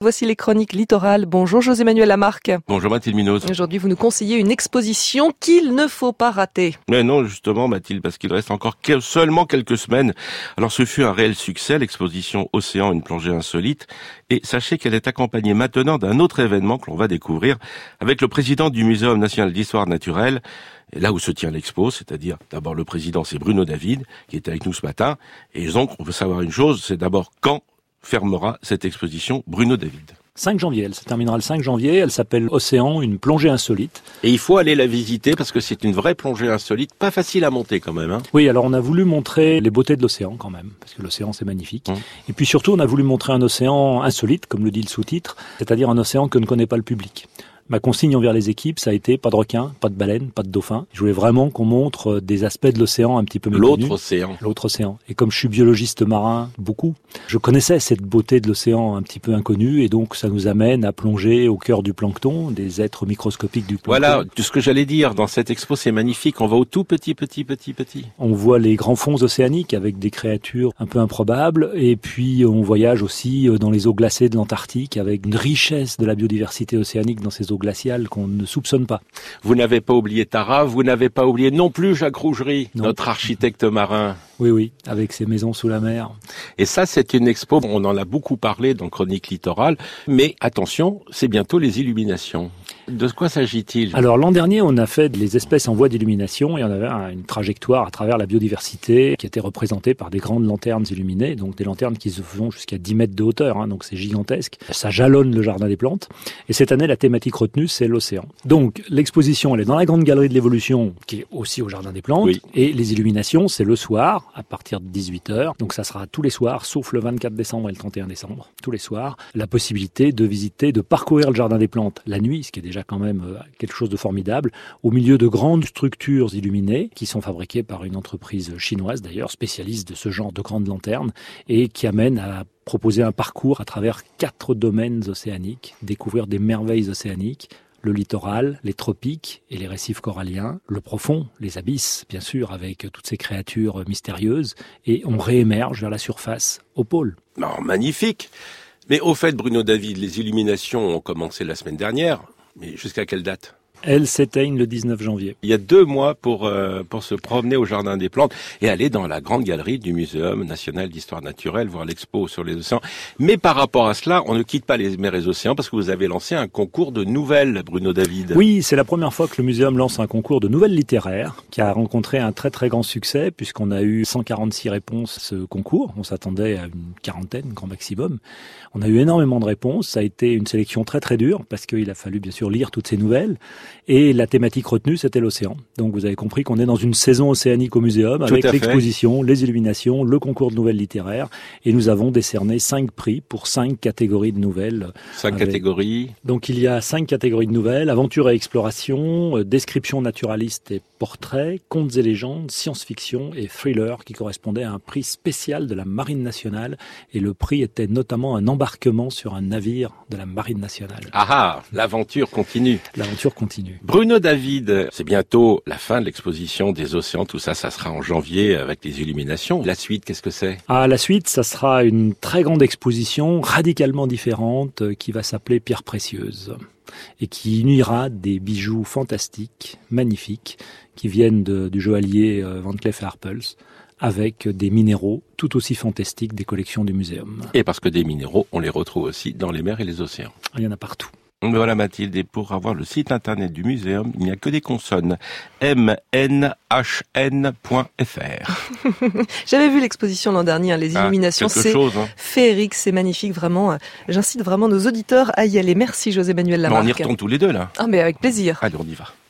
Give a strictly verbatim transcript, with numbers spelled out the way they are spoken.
Voici les chroniques littorales. Bonjour José-Manuel Lamarque. Bonjour Mathilde Munoz. Aujourd'hui, vous nous conseillez une exposition qu'il ne faut pas rater. Mais non, justement Mathilde, parce qu'il reste encore que, seulement quelques semaines. Alors ce fut un réel succès, l'exposition Océan, une plongée insolite. Et sachez qu'elle est accompagnée maintenant d'un autre événement que l'on va découvrir avec le président du Muséum national d'histoire naturelle. Et là où se tient l'expo, c'est-à-dire d'abord le président, c'est Bruno David, qui est avec nous ce matin. Et donc, on veut savoir une chose, c'est d'abord quand fermera cette exposition Bruno David. cinq janvier, elle se terminera le cinq janvier, elle s'appelle Océan, une plongée insolite. Et il faut aller la visiter parce que c'est une vraie plongée insolite, pas facile à monter quand même. Hein. Oui, alors on a voulu montrer les beautés de l'océan quand même, parce que l'océan c'est magnifique. Mmh. Et puis surtout on a voulu montrer un océan insolite, comme le dit le sous-titre, c'est-à-dire un océan que ne connaît pas le public. Ma consigne envers les équipes, ça a été pas de requins, pas de baleines, pas de dauphins. Je voulais vraiment qu'on montre des aspects de l'océan un petit peu méconnus. L'autre océan. L'autre océan. Et comme je suis biologiste marin, beaucoup, je connaissais cette beauté de l'océan un petit peu inconnue, et donc ça nous amène à plonger au cœur du plancton, des êtres microscopiques du plancton. Voilà, tout ce que j'allais dire. Dans cette expo, c'est magnifique. On va au tout petit, petit, petit, petit. On voit les grands fonds océaniques avec des créatures un peu improbables, et puis on voyage aussi dans les eaux glacées de l'Antarctique avec une richesse de la biodiversité océanique dans ces eaux glaciales qu'on ne soupçonne pas. Vous n'avez pas oublié Tara, vous n'avez pas oublié non plus Jacques Rougerie, non. Notre architecte marin. Oui, oui, avec ses maisons sous la mer. Et ça, c'est une expo, on en a beaucoup parlé dans Chronique Littorale, mais attention, c'est bientôt les illuminations. De quoi s'agit-il ? Alors l'an dernier, on a fait les espèces en voie d'illumination et on avait une trajectoire à travers la biodiversité qui était représentée par des grandes lanternes illuminées, donc des lanternes qui se font jusqu'à dix mètres de hauteur, hein, donc c'est gigantesque. Ça jalonne le jardin des plantes. Et cette année, la thématique retenue, c'est l'océan. Donc l'exposition, elle est dans la grande galerie de l'évolution, qui est aussi au jardin des plantes. Oui. Et les illuminations, c'est le soir, à partir de dix-huit heures. Donc ça sera tous les soirs, sauf le vingt-quatre décembre et le trente et un décembre. Tous les soirs, la possibilité de visiter, de parcourir le jardin des plantes la nuit, ce qui est déjà quand même quelque chose de formidable, au milieu de grandes structures illuminées qui sont fabriquées par une entreprise chinoise d'ailleurs, spécialiste de ce genre de grandes lanternes et qui amène à proposer un parcours à travers quatre domaines océaniques, découvrir des merveilles océaniques, le littoral, les tropiques et les récifs coralliens, le profond, les abysses, bien sûr, avec toutes ces créatures mystérieuses, et on réémerge vers la surface, au pôle. Oh, magnifique! Mais au fait, Bruno David, les illuminations ont commencé la semaine dernière, mais jusqu'à quelle date ? Elles s'éteignent le dix-neuf janvier. Il y a deux mois pour euh, pour se promener au Jardin des Plantes et aller dans la grande galerie du Muséum national d'histoire naturelle, voir l'expo sur les océans. Mais par rapport à cela, on ne quitte pas les mers et les océans parce que vous avez lancé un concours de nouvelles, Bruno David. Oui, c'est la première fois que le Muséum lance un concours de nouvelles littéraires qui a rencontré un très très grand succès puisqu'on a eu cent quarante-six réponses à ce concours. On s'attendait à une quarantaine, grand maximum. On a eu énormément de réponses. Ça a été une sélection très très dure parce qu'il a fallu bien sûr lire toutes ces nouvelles. Et la thématique retenue, c'était l'océan. Donc vous avez compris qu'on est dans une saison océanique au Muséum avec l'exposition, les illuminations, le concours de nouvelles littéraires. Et nous avons décerné cinq prix pour cinq catégories de nouvelles. Cinq avec... catégories Donc il y a cinq catégories de nouvelles. Aventure et exploration, euh, description naturaliste et portrait, contes et légendes, science-fiction et thriller qui correspondaient à un prix spécial de la Marine nationale. Et le prix était notamment un embarquement sur un navire de la Marine nationale. Ah ah, l'aventure continue. L'aventure continue. Bruno David, c'est bientôt la fin de l'exposition des océans, tout ça, ça sera en janvier avec les illuminations. La suite, qu'est-ce que c'est ? Ah, la suite, ça sera une très grande exposition radicalement différente qui va s'appeler Pierres précieuses et qui unira des bijoux fantastiques, magnifiques, qui viennent de, du joaillier Van Cleef et Arpels, avec des minéraux tout aussi fantastiques des collections du Muséum. Et parce que des minéraux, on les retrouve aussi dans les mers et les océans. Il y en a partout. Voilà Mathilde, et pour avoir le site internet du Muséum, il n'y a que des consonnes. m n h n point f r. J'avais vu l'exposition l'an dernier, hein, les illuminations, ah, c'est chose, hein. féerique, c'est magnifique, vraiment. J'incite vraiment nos auditeurs à y aller. Merci José-Manuel Lamarque. On y retourne tous les deux là. Ah mais avec plaisir. Allez, on y va.